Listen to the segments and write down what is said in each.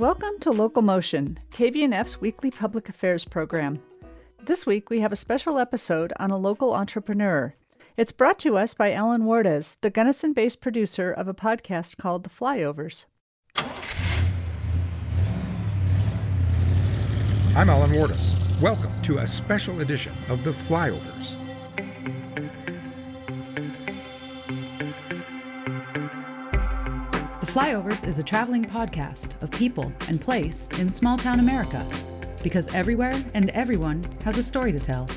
Welcome to Local Motion, KVNF's weekly public affairs program. This week we have a special episode on a local entrepreneur. It's brought to us by Alan Wardes, the Gunnison-based producer of a podcast called The Flyovers. I'm Alan Wardes. Welcome to a special edition of The Flyovers. The Flyovers is a traveling podcast of people and place in small-town America, because everywhere and everyone has a story to tell.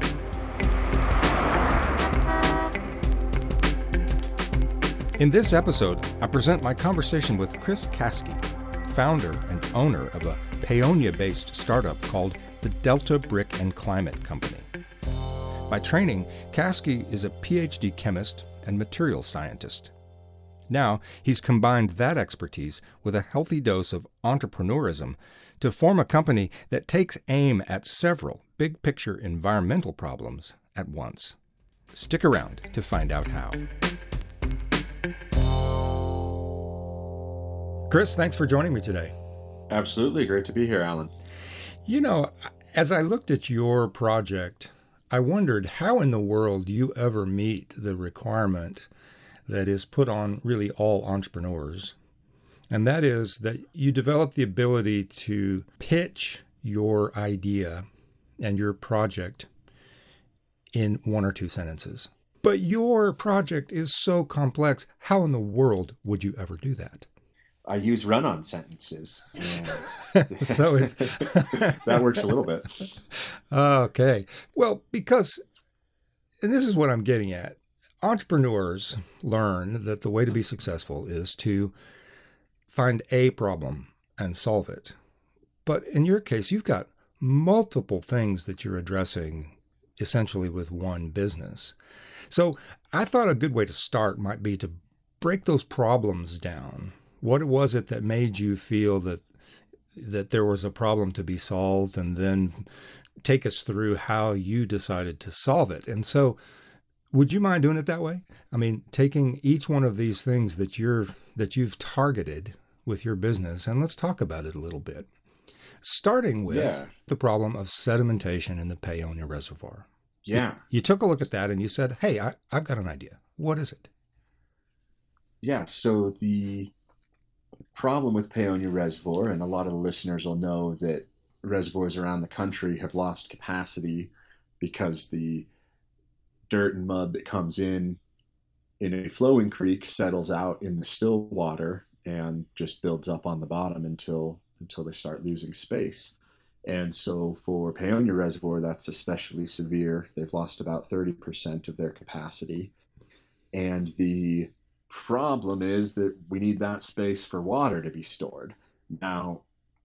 In this episode, I present my conversation with Chris Caskey, founder and owner of a Paonia-based startup called the Delta Brick and Climate Company. By training, Caskey is a PhD chemist and materials scientist. Now, he's combined that expertise with a healthy dose of entrepreneurism to form a company that takes aim at several big-picture environmental problems at once. Stick around to find out how. Chris, thanks for joining me today. Absolutely. Great to be here, Alan. You know, as I looked at your project, I wondered how in the world you ever meet the requirement that is put on really all entrepreneurs, and that is that you develop the ability to pitch your idea and your project in one or two sentences. But your project is so complex. How in the world would you ever do that? I use run-on sentences, and So it's that works a little bit. Okay. Well, because, and this is what I'm getting at, entrepreneurs learn that the way to be successful is to find a problem and solve it. But in your case, you've got multiple things that you're addressing essentially with one business. So I thought a good way to start might be to break those problems down. What was it that made you feel that there was a problem to be solved, and then take us through how you decided to solve it? And so would you mind doing it that way? I mean, taking each one of these things that you've targeted with your business, and let's talk about it a little bit. Starting with the problem of sedimentation in the Paonia Reservoir. Yeah. You took a look at that and you said, hey, I've got an idea. What is it? Yeah. So the problem with Paonia Reservoir, and a lot of the listeners will know that reservoirs around the country have lost capacity because the dirt and mud that comes in a flowing creek settles out in the still water and just builds up on the bottom until they start losing space. And so for Paonia Reservoir, that's especially severe. They've lost about 30% of their capacity. And the problem is that we need that space for water to be stored. Now,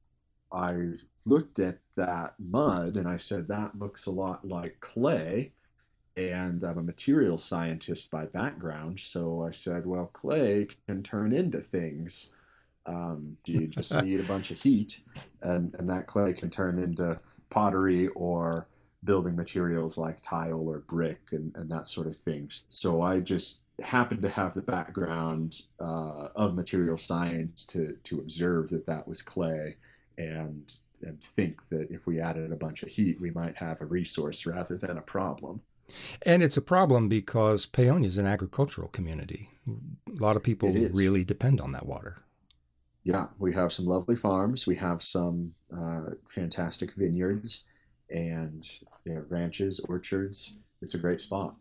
I looked at that mud and I said, that looks a lot like clay. And I'm a materials scientist by background, so I said, well, clay can turn into things. You just need a bunch of heat, and that clay can turn into pottery or building materials like tile or brick and that sort of thing. So I just happened to have the background of material science to observe that was clay and think that if we added a bunch of heat, we might have a resource rather than a problem. And it's a problem because Paonia is an agricultural community. A lot of people really depend on that water. Yeah, we have some lovely farms. We have some fantastic vineyards and ranches, orchards. It's a great spot.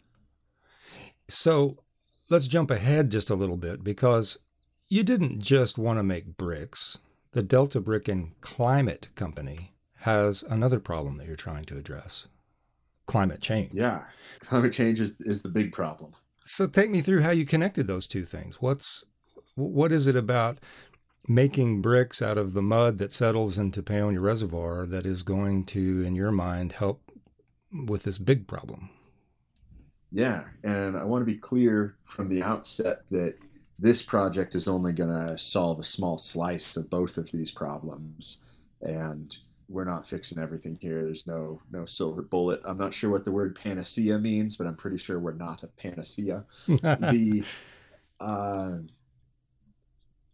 So let's jump ahead just a little bit, because you didn't just want to make bricks. The Delta Brick and Climate Company has another problem that you're trying to address. Climate change. Yeah, climate change is the big problem. So take me through how you connected those two things. What is it about making bricks out of the mud that settles into Paonia Reservoir that is going to, in your mind, help with this big problem? Yeah, and I want to be clear from the outset that this project is only going to solve a small slice of both of these problems, and we're not fixing everything here. There's no silver bullet. I'm not sure what the word panacea means, but I'm pretty sure we're not a panacea.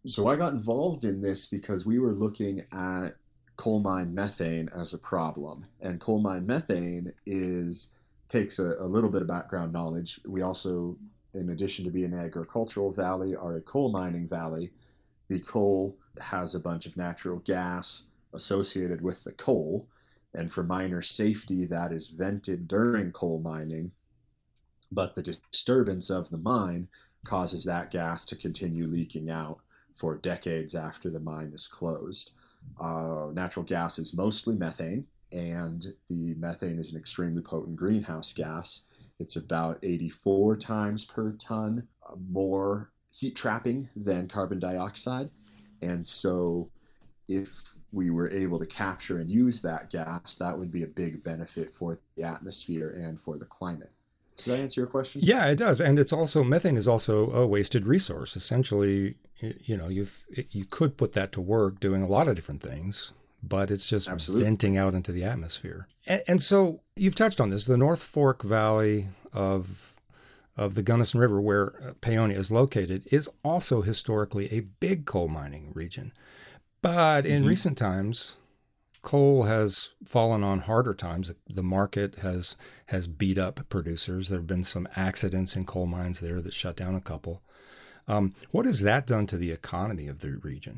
So I got involved in this because we were looking at coal mine methane as a problem. And coal mine methane takes a little bit of background knowledge. We also, in addition to being an agricultural valley, are a coal mining valley. The coal has a bunch of natural gas associated with the coal. And for miner safety, that is vented during coal mining. But the disturbance of the mine causes that gas to continue leaking out for decades after the mine is closed. Natural gas is mostly methane, and the methane is an extremely potent greenhouse gas. It's about 84 times per ton more heat trapping than carbon dioxide. And so if we were able to capture and use that gas, that would be a big benefit for the atmosphere and for the climate. Does that answer your question? Yeah, it does. And methane is also a wasted resource. Essentially, you could put that to work doing a lot of different things, but it's just venting out into the atmosphere. And so you've touched on this, the North Fork Valley of the Gunnison River, where Paonia is located, is also historically a big coal mining region. But in recent times, coal has fallen on harder times. The market has beat up producers. There have been some accidents in coal mines there that shut down a couple. What has that done to the economy of the region?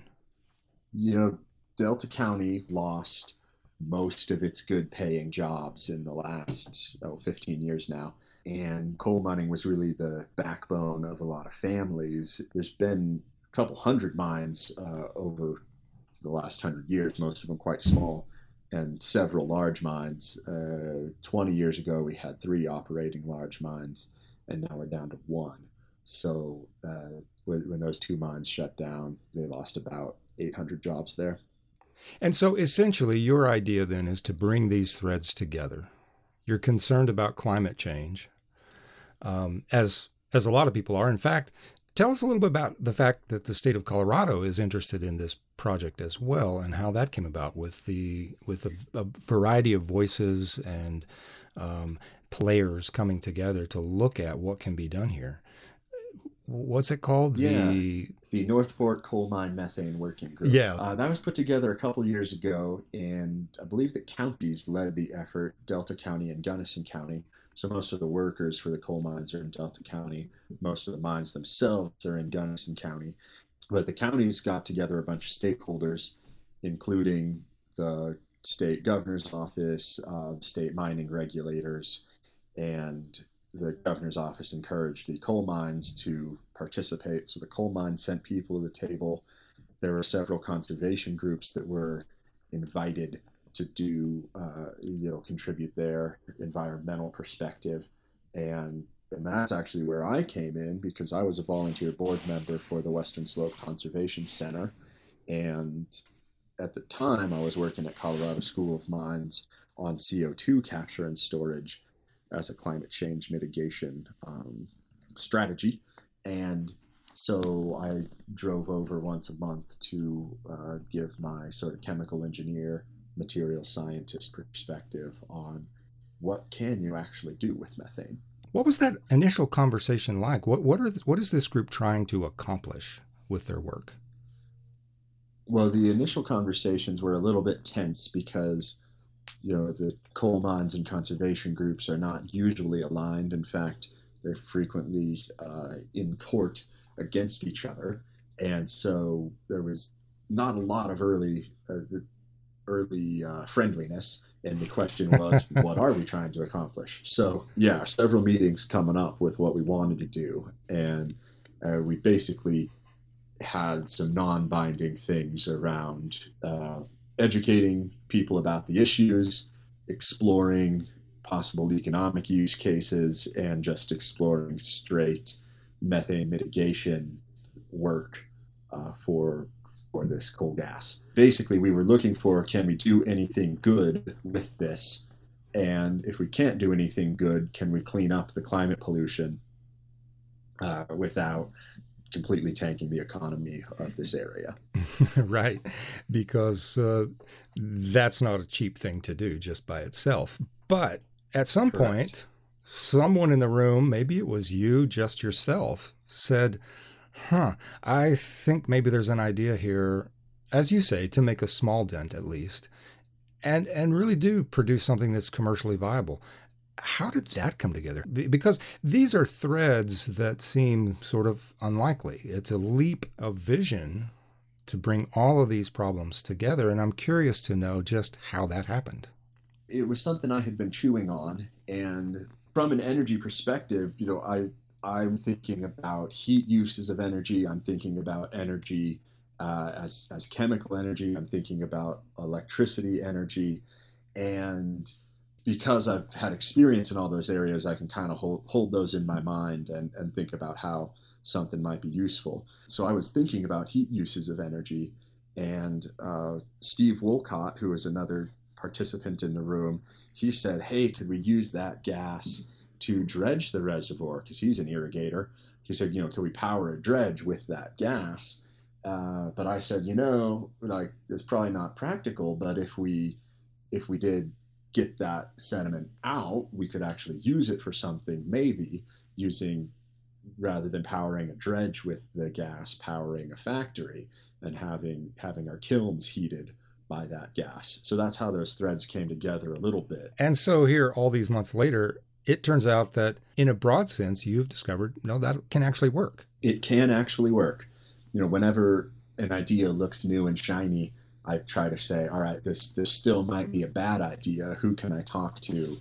Delta County lost most of its good paying jobs in the last 15 years now. And coal mining was really the backbone of a lot of families. There's been a couple hundred mines over the last 100 years, most of them quite small, and several large mines. 20 years ago, we had 3 operating large mines, and now we're down to 1. So when those 2 mines shut down, they lost about 800 jobs there. And so essentially your idea then is to bring these threads together. You're concerned about climate change, as a lot of people are. In fact, tell us a little bit about the fact that the state of Colorado is interested in this project as well, and how that came about with a variety of voices and players coming together to look at what can be done here. What's it called? Yeah, the North Fork Coal Mine Methane Working Group. Yeah. That was put together a couple years ago, and I believe the counties led the effort, Delta County and Gunnison County. So most of the workers for the coal mines are in Delta County. Most of the mines themselves are in Gunnison County. But the counties got together a bunch of stakeholders, including the state governor's office, state mining regulators, and the governor's office encouraged the coal mines to participate. So the coal mines sent people to the table. There were several conservation groups that were invited to do, contribute their environmental perspective. And that's actually where I came in, because I was a volunteer board member for the Western Slope Conservation Center. And at the time, I was working at Colorado School of Mines on CO2 capture and storage as a climate change mitigation strategy. And so I drove over once a month to give my sort of chemical engineer, material scientist perspective on what can you actually do with methane. What was that initial conversation like? What is this group trying to accomplish with their work? Well, the initial conversations were a little bit tense because the coal mines and conservation groups are not usually aligned. In fact, they're frequently in court against each other. And so there was not a lot of early friendliness. And the question was, what are we trying to accomplish? So, yeah, several meetings coming up with what we wanted to do. And we basically had some non-binding things around educating people about the issues, exploring possible economic use cases, and just exploring straight methane mitigation work for this coal gas. Basically, we were looking for, can we do anything good with this? And if we can't do anything good, can we clean up the climate pollution without completely tanking the economy of this area? Right, because that's not a cheap thing to do just by itself. But at some point, someone in the room, maybe it was you, just yourself, said, Huh. I think maybe there's an idea here, as you say, to make a small dent at least, and really do produce something that's commercially viable. How did that come together? Because these are threads that seem sort of unlikely. It's a leap of vision to bring all of these problems together, and I'm curious to know just how that happened. It was something I had been chewing on, and from an energy perspective, I'm thinking about heat uses of energy. I'm thinking about energy as chemical energy. I'm thinking about electricity energy, and because I've had experience in all those areas, I can kind of hold those in my mind and think about how something might be useful. So I was thinking about heat uses of energy, and Steve Wolcott, who was another participant in the room, he said, hey, could we use that gas to dredge the reservoir? Because he's an irrigator. He said, can we power a dredge with that gas? But I said, it's probably not practical, but if we did get that sediment out, we could actually use it for something, maybe using, rather than powering a dredge with the gas, powering a factory and having our kilns heated by that gas. So that's how those threads came together a little bit. And so here, all these months later, it turns out that in a broad sense, you've discovered, no, that can actually work. It can actually work. Whenever an idea looks new and shiny, I try to say, all right, this still might be a bad idea. Who can I talk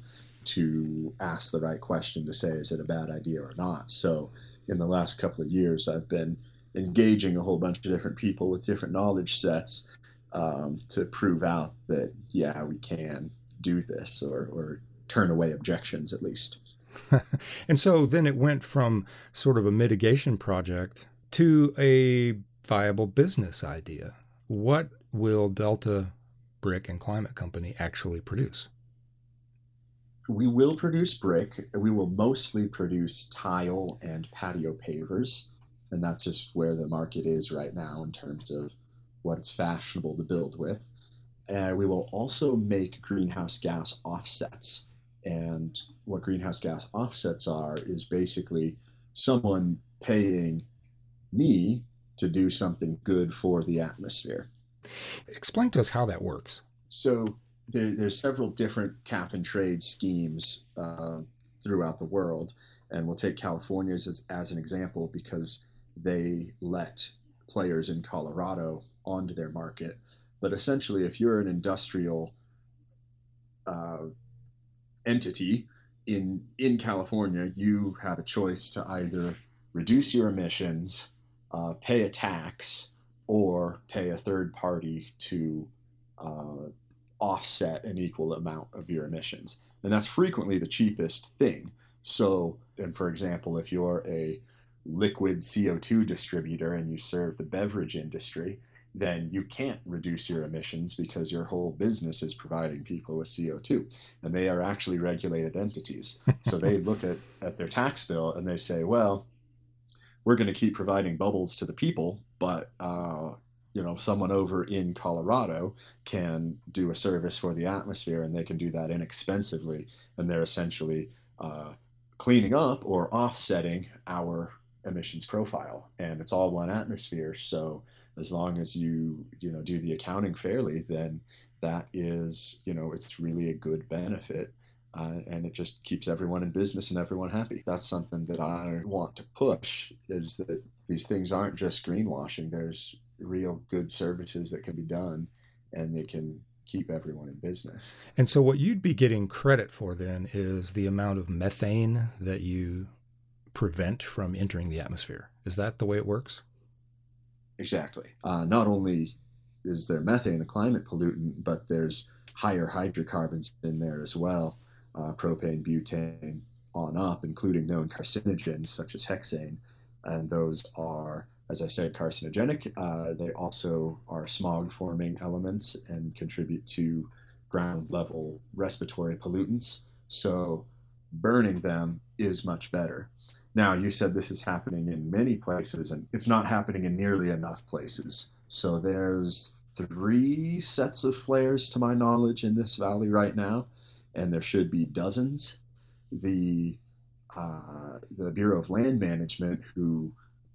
to ask the right question to say, is it a bad idea or not? So in the last couple of years, I've been engaging a whole bunch of different people with different knowledge sets to prove out that, yeah, we can do this or turn away objections at least. And so then it went from sort of a mitigation project to a viable business idea. What will Delta Brick and Climate Company actually produce? We will produce brick. We will mostly produce tile and patio pavers, and that's just where the market is right now in terms of what it's fashionable to build with. And we will also make greenhouse gas offsets. And what greenhouse gas offsets are is basically someone paying me to do something good for the atmosphere. Explain to us how that works. So there's several different cap and trade schemes throughout the world, and we'll take California as an example because they let players in Colorado onto their market. But essentially, if you're an industrial entity in California, you have a choice to either reduce your emissions, pay a tax, or pay a third party to offset an equal amount of your emissions. And that's frequently the cheapest thing. So, and for example, if you're a liquid CO2 distributor and you serve the beverage industry, then you can't reduce your emissions because your whole business is providing people with CO2. And they are actually regulated entities. So they look at their tax bill and they say, well, we're going to keep providing bubbles to the people, but someone over in Colorado can do a service for the atmosphere, and they can do that inexpensively, and they're essentially cleaning up or offsetting our emissions profile, and it's all one atmosphere. So as long as you do the accounting fairly, then that is, it's really a good benefit. And it just keeps everyone in business and everyone happy. That's something that I want to push, is that these things aren't just greenwashing. There's real good services that can be done, and they can keep everyone in business. And so what you'd be getting credit for then is the amount of methane that you prevent from entering the atmosphere. Is that the way it works? Exactly. Not only is there methane, a climate pollutant, but there's higher hydrocarbons in there as well. Propane, butane, on up, including known carcinogens such as hexane. And those are, as I said, carcinogenic. They also are smog-forming elements and contribute to ground-level respiratory pollutants. So burning them is much better. Now, you said this is happening in many places, and it's not happening in nearly enough places. So there's 3 sets of flares, to my knowledge, in this valley right now, and there should be dozens. The Bureau of Land Management, who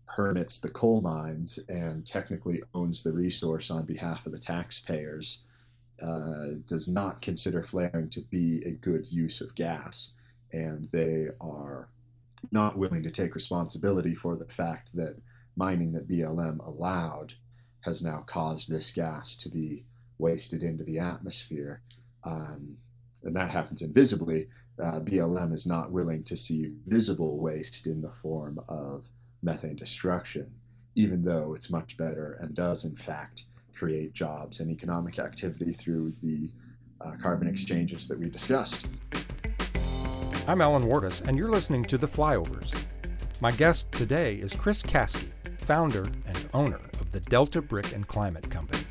permits the coal mines and technically owns the resource on behalf of the taxpayers, does not consider flaring to be a good use of gas. And they are not willing to take responsibility for the fact that mining that BLM allowed has now caused this gas to be wasted into the atmosphere. And that happens invisibly. BLM is not willing to see visible waste in the form of methane destruction, even though it's much better and does, in fact, create jobs and economic activity through the carbon exchanges that we discussed. I'm Alan Wardis, and you're listening to The Flyovers. My guest today is Chris Caskey, founder and owner of the Delta Brick and Climate Company.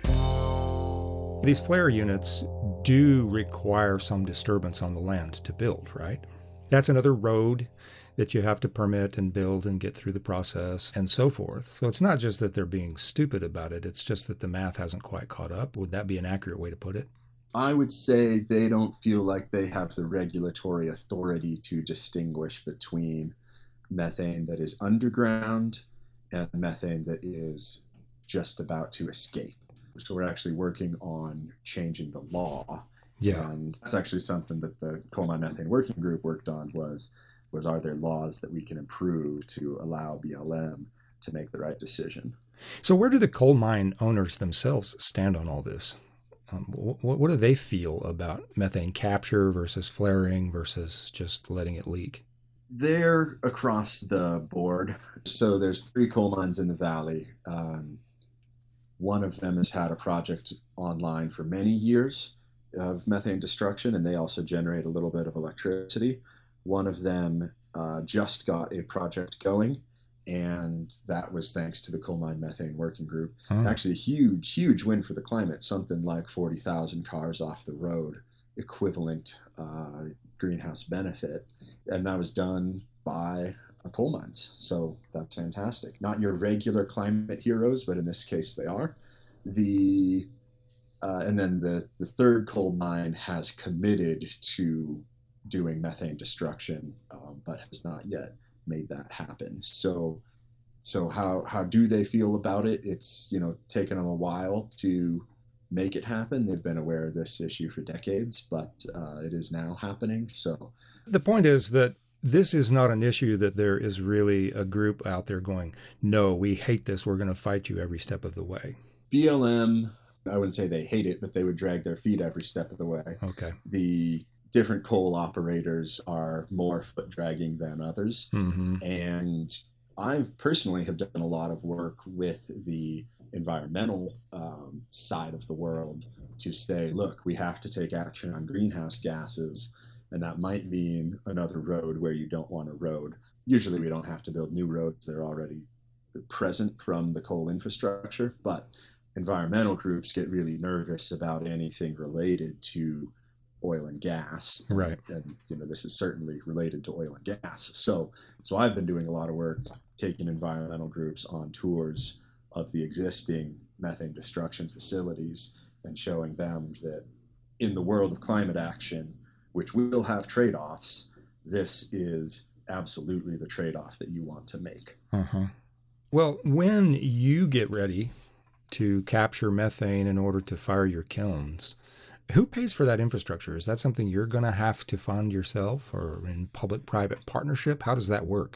These flare units do require some disturbance on the land to build, right? That's another road that you have to permit and build and get through the process and so forth. So it's not just that they're being stupid about it, it's just that the math hasn't quite caught up. Would that be an accurate way to put it? I would say they don't feel like they have the regulatory authority to distinguish between methane that is underground and methane that is just about to escape. So we're actually working on changing the law. Yeah. And that's actually something that the Coal Mine Methane Working Group worked on was are there laws that we can improve to allow BLM to make the right decision? So where do the coal mine owners themselves stand on all this? What do they feel about methane capture versus flaring versus just letting it leak? They're across the board. So there's 3 coal mines in the valley. One of them has had a project online for many years of methane destruction, and they also generate a little bit of electricity. One of them just got a project going, and that was thanks to the Coal Mine Methane Working Group. Actually, a huge, huge win for the climate, something like 40,000 cars off the road, equivalent greenhouse benefit. And that was done by coal mines. So that's fantastic. Not your regular climate heroes, but in this case they are. And then the third coal mine has committed to doing methane destruction, but has not yet made that happen. So how do they feel about it? It's, taken them a while to make it happen. They've been aware of this issue for decades, but it is now happening. So the point is that this is not an issue that there is really a group out there going, no, we hate this. We're going to fight you every step of the way. BLM, I wouldn't say they hate it, but they would drag their feet every step of the way. Okay. The different coal operators are more foot dragging than others. Mm-hmm. And I personally have done a lot of work with the environmental side of the world to say, look, we have to take action on greenhouse gases. And that might mean another road where you don't want a road. Usually we don't have to build new roads. They're already present from the coal infrastructure. But environmental groups get really nervous about anything related to oil and gas. Right. And this is certainly related to oil and gas. So I've been doing a lot of work taking environmental groups on tours of the existing methane destruction facilities and showing them that in the world of climate action, which will have trade-offs, this is absolutely the trade-off that you want to make. Uh-huh. Well, when you get ready to capture methane in order to fire your kilns, who pays for that infrastructure? Is that something you're going to have to fund yourself or in public-private partnership? How does that work?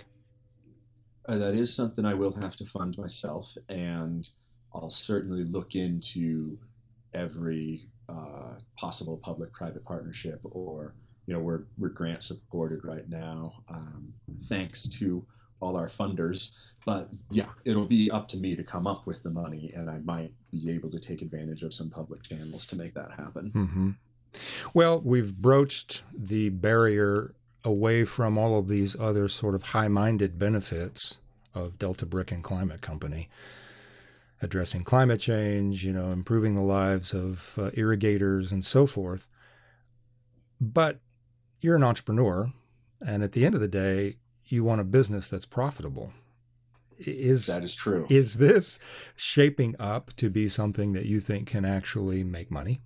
That is something I will have to fund myself, and I'll certainly look into every possible public-private partnership, or we're grant supported right now, thanks to all our funders. But yeah, it'll be up to me to come up with the money, and I might be able to take advantage of some public channels to make that happen. Mm-hmm. Well, we've broached the barrier away from all of these other sort of high-minded benefits of Delta Brick and Climate Company, addressing climate change, improving the lives of irrigators and so forth. But you're an entrepreneur, and at the end of the day, you want a business that's profitable. That is true. Is this shaping up to be something that you think can actually make money?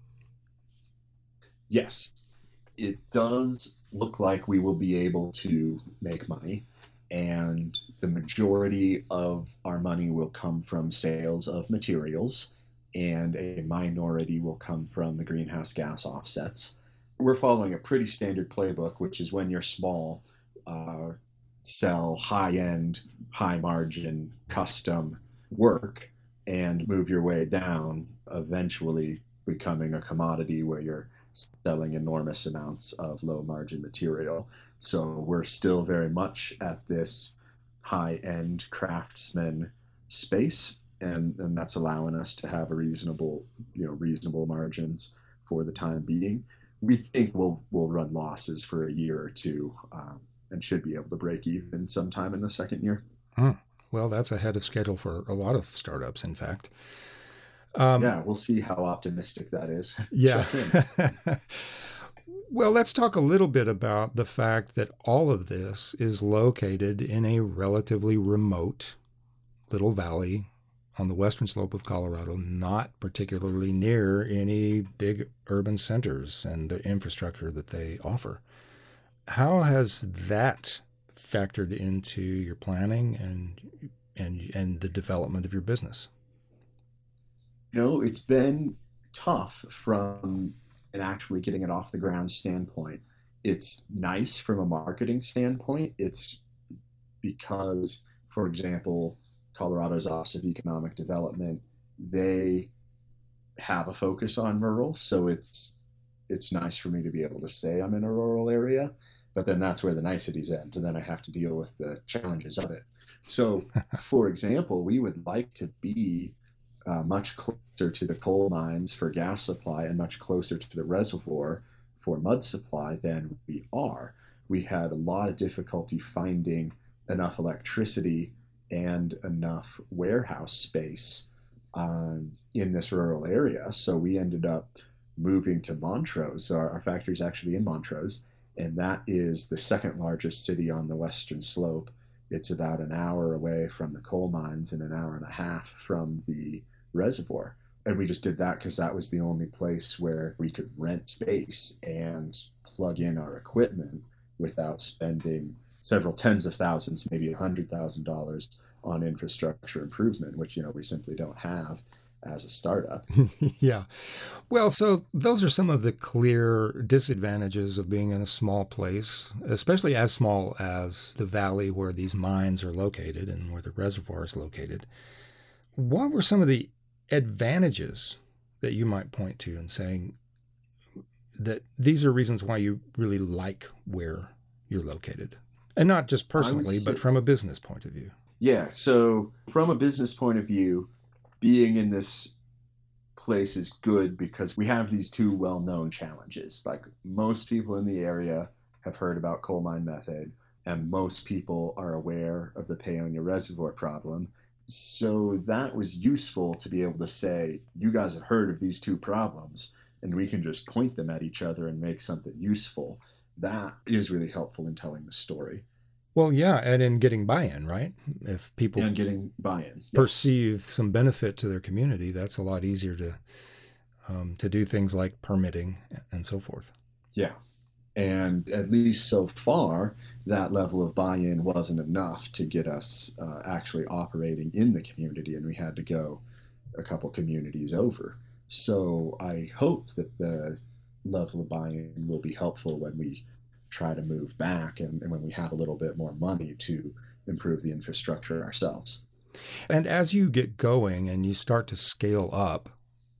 Yes, it does look like we will be able to make money. and the majority of our money will come from sales of materials, and a minority will come from the greenhouse gas offsets. We're following a pretty standard playbook, which is when you're small, sell high-end, high-margin, custom work and move your way down, eventually becoming a commodity where you're selling enormous amounts of low-margin material. So we're still very much at this high-end craftsman space, and that's allowing us to have a reasonable margins for the time being. We think we'll run losses for a year or two, and should be able to break even sometime in the second year. Well, that's ahead of schedule for a lot of startups, in fact. Yeah, we'll see how optimistic that is. Yeah. Well, let's talk a little bit about the fact that all of this is located in a relatively remote little valley on the western slope of Colorado, not particularly near any big urban centers and the infrastructure that they offer. How has that factored into your planning and the development of your business? It's been tough from an actually getting it off the ground standpoint. It's nice from a marketing standpoint. It's because, for example, Colorado's Office of Economic Development, they have a focus on rural, so it's nice for me to be able to say I'm in a rural area, but then that's where the niceties end, and then I have to deal with the challenges of it. So, for example, we would like to be much closer to the coal mines for gas supply and much closer to the reservoir for mud supply than we are. We had a lot of difficulty finding enough electricity and enough warehouse space in this rural area. So we ended up moving to Montrose. Our factory is actually in Montrose, and that is the second largest city on the western slope. It's about an hour away from the coal mines and an hour and a half from the reservoir. And we just did that because that was the only place where we could rent space and plug in our equipment without spending several tens of thousands, maybe $100,000 on infrastructure improvement, which, we simply don't have as a startup. Yeah. Well, so those are some of the clear disadvantages of being in a small place, especially as small as the valley where these mines are located and where the reservoir is located. What were some of the advantages that you might point to in saying that these are reasons why you really like where you're located? And not just personally, but from a business point of view. Yeah. So from a business point of view, being in this place is good because we have these two well-known challenges. Like, most people in the area have heard about coal mine methane, and most people are aware of the Paonia Reservoir problem. So that was useful to be able to say, you guys have heard of these two problems, and we can just point them at each other and make something useful. That is really helpful in telling the story. Well, yeah, and in getting buy-in, right? If people perceive some benefit to their community, that's a lot easier to do things like permitting and so forth. Yeah, and at least so far, that level of buy-in wasn't enough to get us actually operating in the community, and we had to go a couple communities over. So I hope that the level of buy-in will be helpful when we try to move back and when we have a little bit more money to improve the infrastructure ourselves. And as you get going and you start to scale up,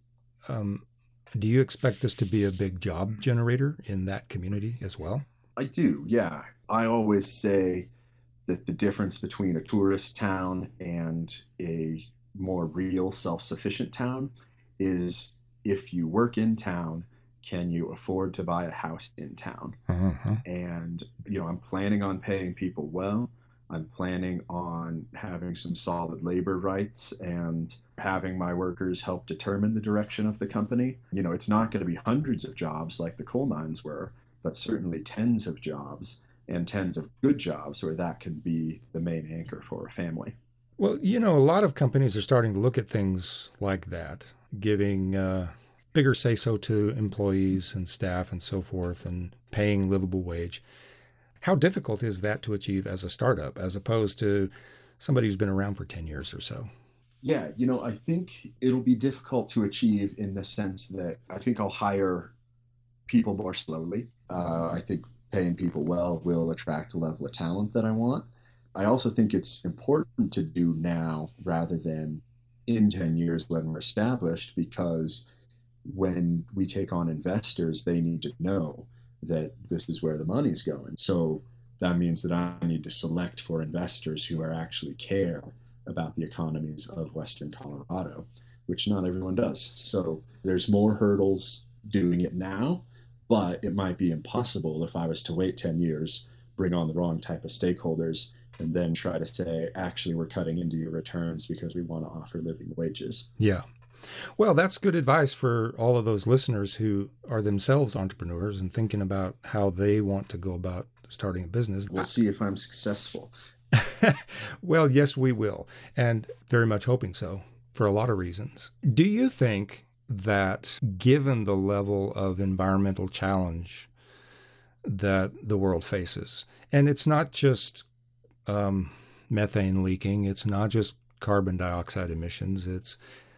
do you expect this to be a big job generator in that community as well? I do, yeah. I always say that the difference between a tourist town and a more real self-sufficient town is, if you work in town, can you afford to buy a house in town? Uh-huh. And, I'm planning on paying people well. I'm planning on having some solid labor rights and having my workers help determine the direction of the company. It's not going to be hundreds of jobs like the coal mines were, but certainly tens of jobs and tens of good jobs where that can be the main anchor for a family. Well, a lot of companies are starting to look at things like that, giving bigger say-so to employees and staff and so forth, and paying livable wage. How difficult is that to achieve as a startup as opposed to somebody who's been around for 10 years or so? Yeah, I think it'll be difficult to achieve in the sense that I think I'll hire people more slowly. I think paying people well will attract a level of talent that I want. I also think it's important to do now rather than in 10 years when we're established, because when we take on investors, they need to know that this is where the money's going. So that means that I need to select for investors who are actually care about the economies of Western Colorado, which not everyone does. So there's more hurdles doing it now, but it might be impossible if I was to wait 10 years, bring on the wrong type of stakeholders, and then try to say, actually, we're cutting into your returns because we want to offer living wages. Yeah. Well, that's good advice for all of those listeners who are themselves entrepreneurs and thinking about how they want to go about starting a business. We'll see if I'm successful. Well, yes, we will. And very much hoping so for a lot of reasons. Do you think that given the level of environmental challenge that the world faces, and it's not just methane leaking, it's not just carbon dioxide emissions, it's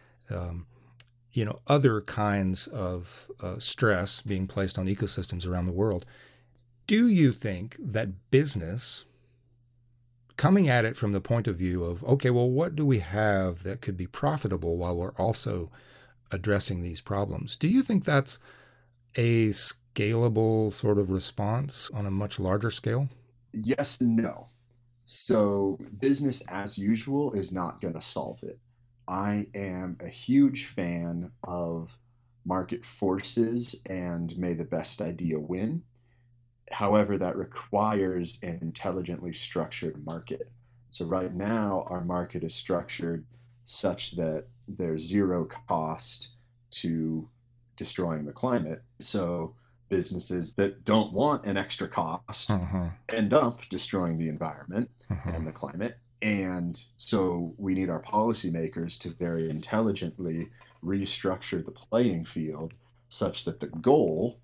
other kinds of stress being placed on ecosystems around the world. Do you think that business, coming at it from the point of view of, okay, well, what do we have that could be profitable while we're also addressing these problems? Do you think that's a scalable sort of response on a much larger scale? Yes and no. So business as usual is not going to solve it. I am a huge fan of market forces and may the best idea win. However, that requires an intelligently structured market. So right now, our market is structured such that there's zero cost to destroying the climate. So businesses that don't want an extra cost end up destroying the environment and the climate. And so we need our policymakers to very intelligently restructure the playing field such that the goal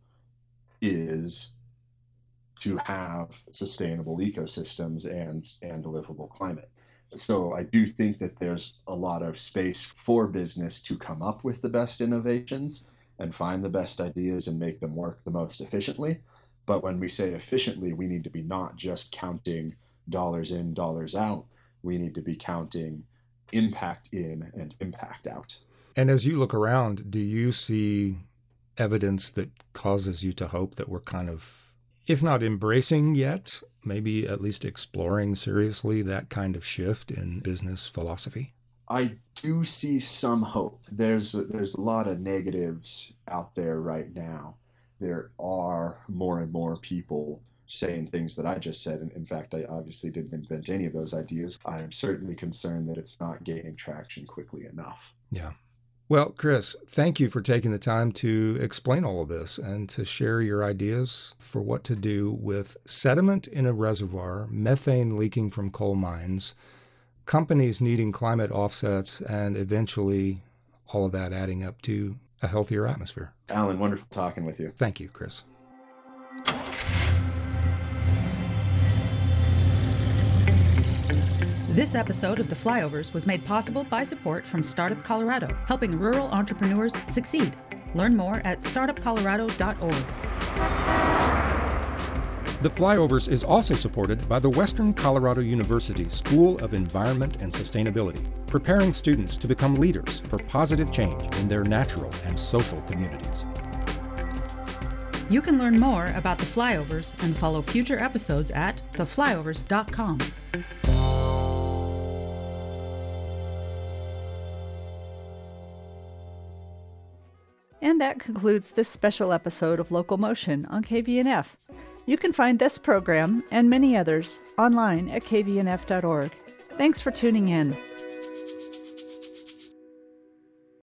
is to have sustainable ecosystems and a livable climate. So I do think that there's a lot of space for business to come up with the best innovations and find the best ideas and make them work the most efficiently. But when we say efficiently, we need to be not just counting dollars in, dollars out. We need to be counting impact in and impact out. And as you look around, do you see evidence that causes you to hope that we're kind of, if not embracing yet, maybe at least exploring seriously that kind of shift in business philosophy? I do see some hope. There's a lot of negatives out there right now. There are more and more people saying things that I just said. And in fact, I obviously didn't invent any of those ideas. I am certainly concerned that it's not gaining traction quickly enough. Yeah. Well, Chris, thank you for taking the time to explain all of this and to share your ideas for what to do with sediment in a reservoir, methane leaking from coal mines, companies needing climate offsets, and eventually all of that adding up to a healthier atmosphere. Alan, wonderful talking with you. Thank you, Chris. This episode of The Flyovers was made possible by support from Startup Colorado, helping rural entrepreneurs succeed. Learn more at startupcolorado.org. The Flyovers is also supported by the Western Colorado University School of Environment and Sustainability, preparing students to become leaders for positive change in their natural and social communities. You can learn more about The Flyovers and follow future episodes at theflyovers.com. And that concludes this special episode of Local Motion on KVNF. You can find this program and many others online at kvnf.org. Thanks for tuning in.